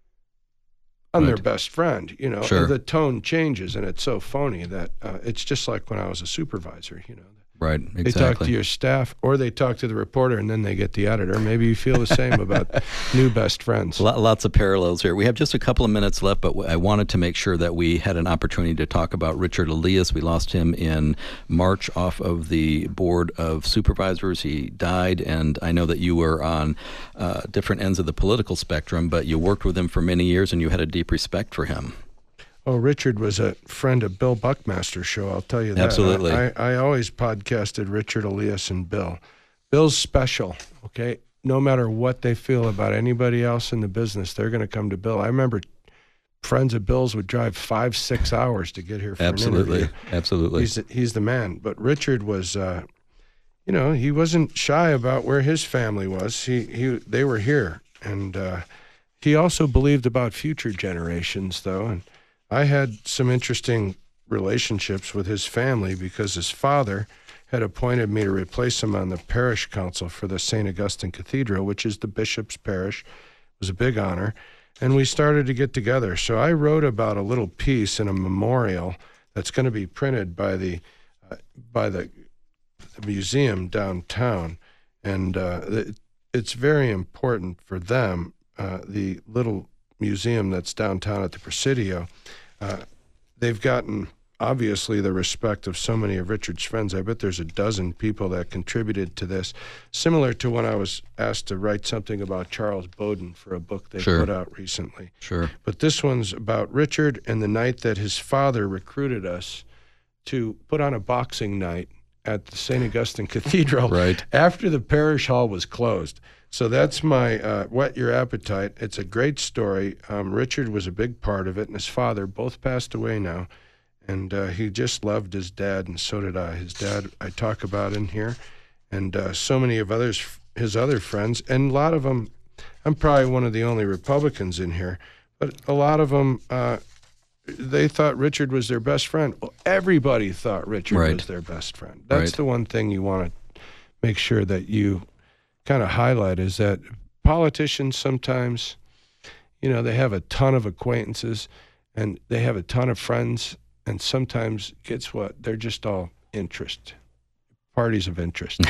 I'm their Right. best friend, you know. Sure. The tone changes, and it's so phony that uh, it's just like when I was a supervisor, you know. Right, They talk exactly. to your staff, or they talk to the reporter, and then they get the editor. Maybe you feel the same about new best friends. Lo- Lots of parallels here. We have just a couple of minutes left, but w- I wanted to make sure that we had an opportunity to talk about Richard Elias. We lost him in March off of the Board of Supervisors. He died, and I know that you were on uh, different ends of the political spectrum, but you worked with him for many years, and you had a deep respect for him. Oh, Richard was a friend of Bill Buckmaster's show, I'll tell you that. Absolutely. I, I, I always podcasted Richard Elias and Bill. Bill's special, okay? No matter what they feel about anybody else in the business, they're going to come to Bill. I remember friends of Bill's would drive five, six hours to get here for Absolutely, an interview. absolutely. He's the, he's the man. But Richard was, uh, you know, he wasn't shy about where his family was. He, he, they were here. And uh, he also believed about future generations, though, and I had some interesting relationships with his family because his father had appointed me to replace him on the parish council for the Saint Augustine Cathedral, which is the bishop's parish. It was a big honor. And we started to get together. So I wrote about a little piece in a memorial that's going to be printed by the uh, by the, the museum downtown. And uh, it, it's very important for them, uh, the little museum that's downtown at the Presidio. Uh, they've gotten, obviously, the respect of so many of Richard's friends. I bet there's a dozen people that contributed to this, similar to when I was asked to write something about Charles Bowden for a book they Sure. put out recently. Sure. But this one's about Richard and the night that his father recruited us to put on a boxing night at the Saint Augustine Cathedral Right. after the parish hall was closed. So that's my uh, Whet Your Appetite. It's a great story. Um, Richard was a big part of it, and his father both passed away now. And uh, he just loved his dad, and so did I. His dad I talk about in here, and uh, so many of others, his other friends, and a lot of them, I'm probably one of the only Republicans in here, but a lot of them, uh, they thought Richard was their best friend. Well, everybody thought Richard Right. was their best friend. That's Right. the one thing you want to make sure that you kind of highlight, is that politicians sometimes, you know, they have a ton of acquaintances and they have a ton of friends, and sometimes, guess what? They're just all interest, parties of interest.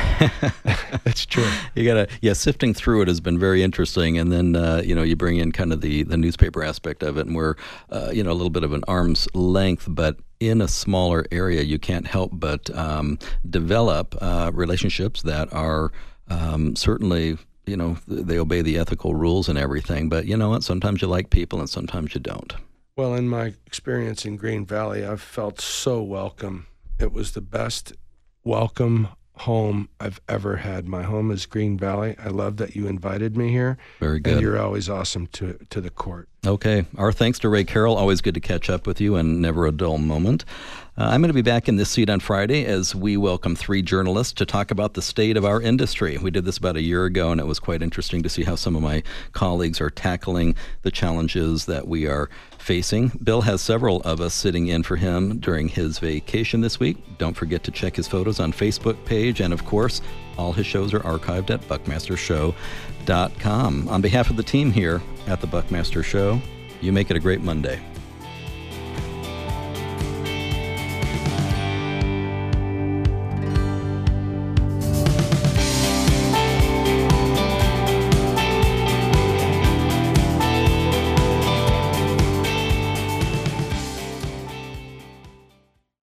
That's true. You gotta, yeah, sifting through it has been very interesting, and then uh, you know, you bring in kind of the the newspaper aspect of it, and we're uh, you know, a little bit of an arm's length, but in a smaller area, you can't help but um, develop uh, relationships that are um, certainly, you know, they obey the ethical rules and everything. But you know what? Sometimes you like people, and sometimes you don't. Well, in my experience in Green Valley, I've felt so welcome. It was the best welcome home I've ever had. My home is Green Valley. I love that you invited me here. Very good. And you're always awesome to to the court. Okay. Our thanks to Ray Carroll. Always good to catch up with you, and never a dull moment. Uh, I'm going to be back in this seat on Friday as we welcome three journalists to talk about the state of our industry. We did this about a year ago, and it was quite interesting to see how some of my colleagues are tackling the challenges that we are facing. Bill has several of us sitting in for him during his vacation this week. Don't forget to check his photos on Facebook page, and of course, all his shows are archived at buckmaster show dot com. On behalf of the team here at the Buckmaster Show, you make it a great Monday.